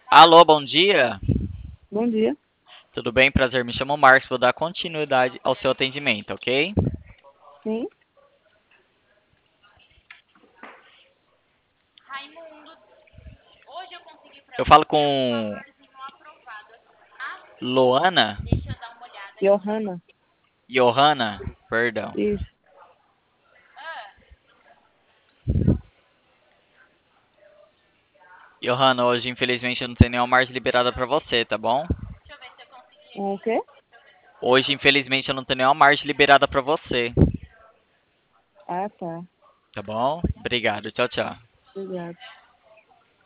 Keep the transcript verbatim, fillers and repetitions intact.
Alô, bom dia. Bom dia. Tudo bem? Prazer, me chamo Marcos. Vou dar continuidade ao seu atendimento, ok? Sim, Eu falo com Loana? Johanna. Johanna? Perdão. Isso. Johanna, hoje infelizmente eu não tenho nenhuma margem liberada pra você, tá bom? Um o quê? Hoje infelizmente eu não tenho nenhuma margem liberada pra você, Ah, tá. tá bom? Obrigado, tchau, tchau. Obrigado.